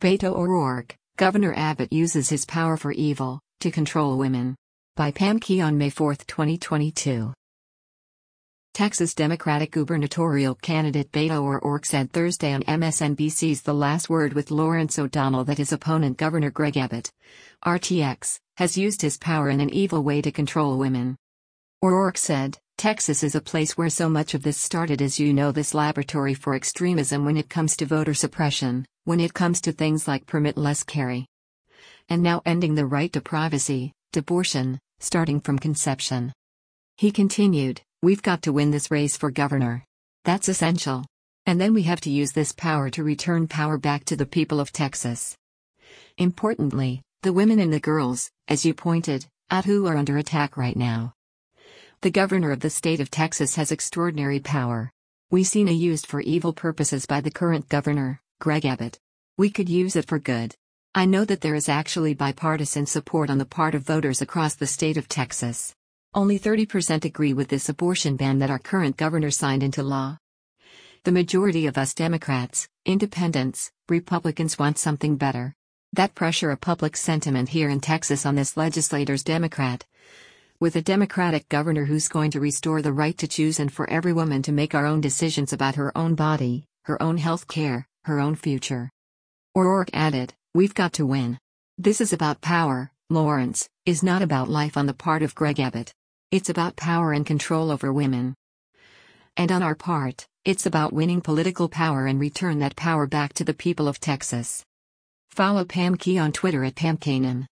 Beto O'Rourke, Governor Abbott uses his power for evil, to control women. By Pam Key on May 4, 2022. Texas Democratic gubernatorial candidate Beto O'Rourke said Thursday on MSNBC's The Last Word with Lawrence O'Donnell that his opponent Governor Greg Abbott, RTX, has used his power in an evil way to control women. O'Rourke said, "Texas is a place where so much of this started, as you know, this laboratory for extremism when it comes to voter suppression, when it comes to things like permitless carry. And now ending the right to privacy, to abortion, starting from conception." He continued, "We've got to win this race for governor. That's essential. And then we have to use this power to return power back to the people of Texas. Importantly, the women and the girls, as you pointed out, who are under attack right now. The governor of the state of Texas has extraordinary power. We've seen it used for evil purposes by the current governor, Greg Abbott. We could use it for good. I know that there is actually bipartisan support on the part of voters across the state of Texas. Only 30% agree with this abortion ban that our current governor signed into law. The majority of us Democrats, Independents, Republicans want something better. That pressure of public sentiment here in Texas on this legislator's Democrat. With a Democratic governor who's going to restore the right to choose and for every woman to make our own decisions about her own body, her own health care, her own future." O'Rourke added, "We've got to win. This is about power, Lawrence, is not about life on the part of Greg Abbott. It's about power and control over women. And on our part, it's about winning political power and return that power back to the people of Texas." Follow Pam Key on Twitter at PamKanan.